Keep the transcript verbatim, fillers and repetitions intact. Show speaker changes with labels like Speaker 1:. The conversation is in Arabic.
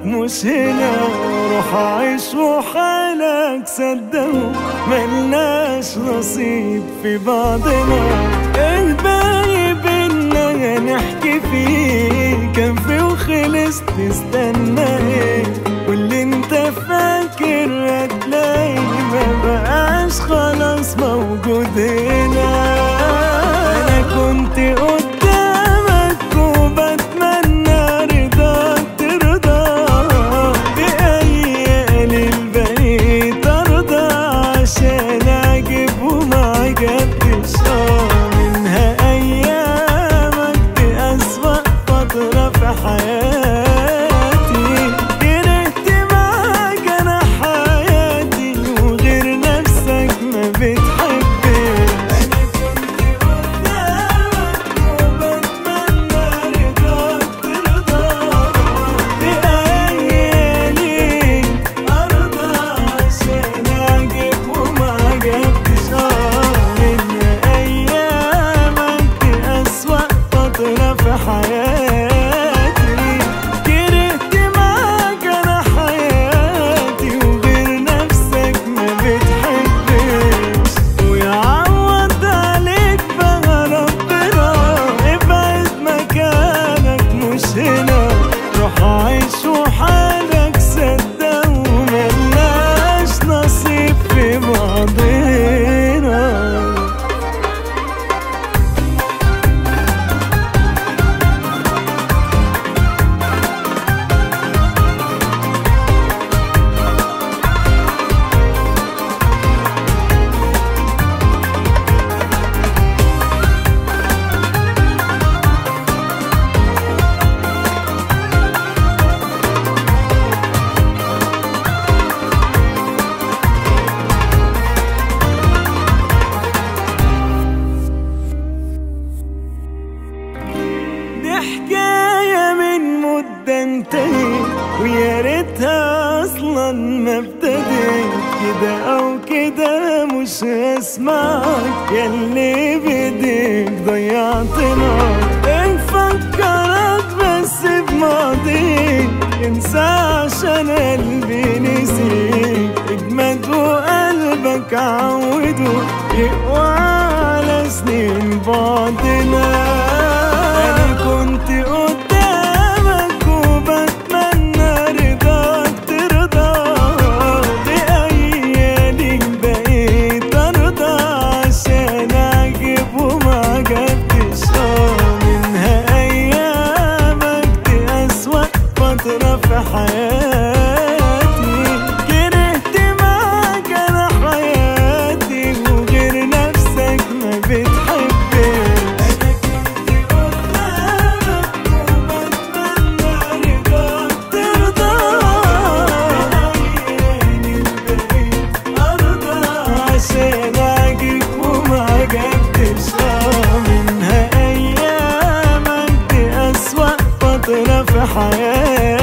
Speaker 1: مش هنا. روح عيش وحالك صدقوا ملناش نصيب في بعضنا. الباقي بينا نحكي فيه كان في وخلص تستنى ايه. واللي انت فاكر هتلاقي مبقاش خلاص موجود هنا. انا كنت قدامك وبتمنى رضاك ترضى بأي البقيت ارضى عشان اعجب وما عجبتش. اه منها ايامك دي اسوأ فترة في حياتي. كرهت معاك انا حياتي وغير نفسك ما بتحبني. انا كنت قدامك وبتمنى رضاك ترضى بأيالي ارضى عشان اعجب وما عجبتش. اه منها ايامك دي اسوأ فترة في حياتي. كرهت معاك انا حياتي وغير نفسك ما بتحبش. ويعوض عليك بقى ربنا ابعد مكانك مش هنا. روح عيش وحالك صدق وملناش نصيب في بعضنا. دي حكاية من مدة انتهت ويا ريتها اصلا ما ابتدت. كده او كده مش هسمعك ياللي بايديك ضيعتنا. نفكرك بس بماضيك انسى عشان قلبي نسيك. اجمد وقلبك عوده يقوى على سنين بعدنا. أنا كنت قدامك وبتمنى رضاك ترضى بأيالي بقيت أرضى عشان أعجب وما عجبتش. اه منها أيامك دي أسوأ فترة في حياتي. كرهت معاك أنا حياتي وغير نفسك ما بتحبني. عشان اعجب وما عجبتش. اه منها ايامك دي اسوأ فترة في حياتي.